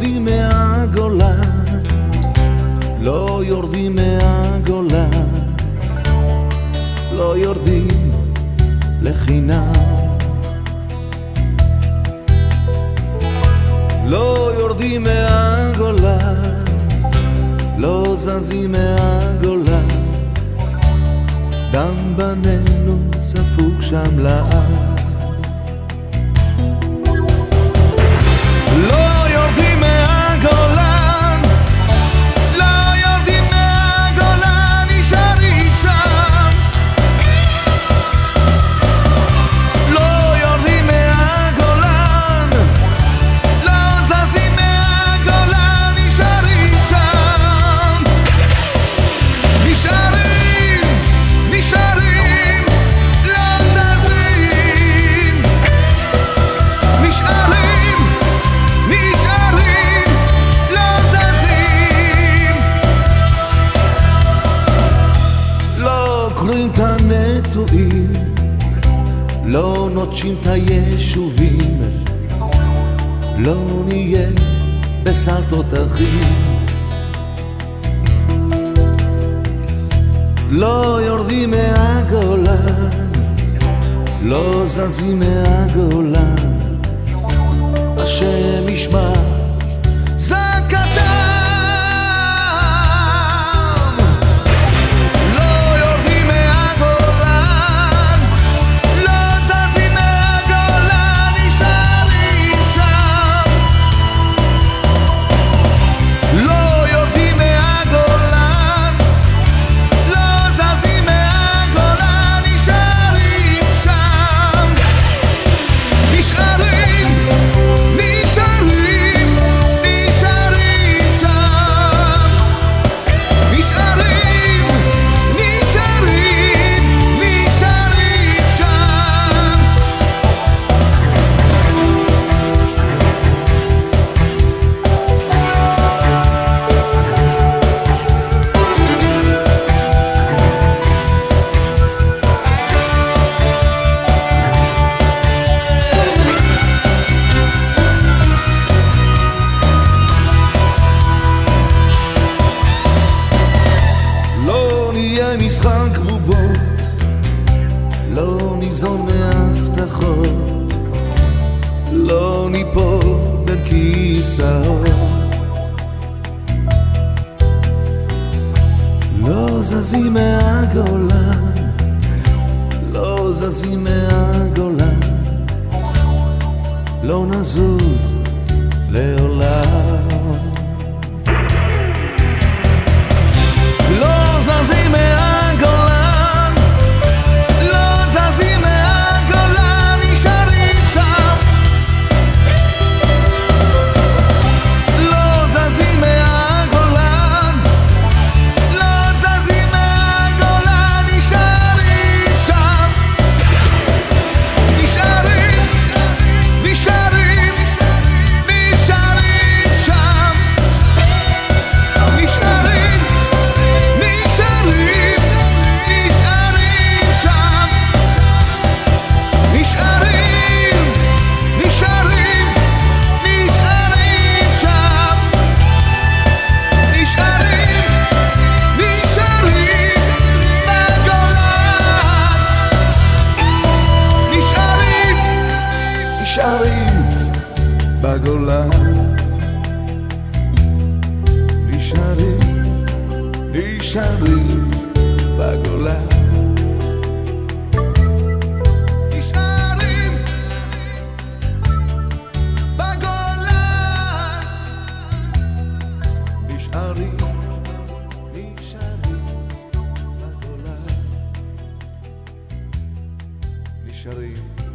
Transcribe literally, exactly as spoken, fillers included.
יורדים מהגולן, לא יורדים מהגולן, לא יורדים לחינם. לא יורדים מהגולן, לא זזים מהגולן, דם בנינו ספוג שם לעד. לא יורדים מהגולן, לא יורדים מהגולן, נשארים שם. לא יורדים מהגולן, לא זזים מהגולן, נשארים שם. נשארים, נשארים, לא זזים. נשארים, נשארים, לא זזים. לא קוראים את הנטועים, לא נוטשים את היישובים, לא נהיה בשר תותחים. לא יורדים מהגולן, לא זזים מהגולן, השם ישמע זעקתם. לא יורדים מהגולן, לא זזים מהגולן, נשארים שם. לא יורדים מהגולן, לא זזים מהגולן, נשארים שם. נשארים, נשארים, נשארים שם. נשארים, נשארים, נשארים שם. לא נהיה משחק בובות, לא ניזון מהבטחות, לא ניפול בין כיסאות. לא זזים מהגולן, לא זזים מהגולן, לא נזוז לעולם. לא זזים מהגולן, לא זזים מהגולן, נשארים שם. לא זזים מהגולן, לא זזים מהגולן, נשארים שם. נשארים, נשארים, נשארים שם. נשארים, נשארים, נשארים שם. נשארים, נשארים, נשארים שם. נשארים, נשארים בגולן. נשארים, נשארים בגולן. נשארים, נשארים בגולן. נשארים בגולן. נשארים, נשארים בגולן. נשארים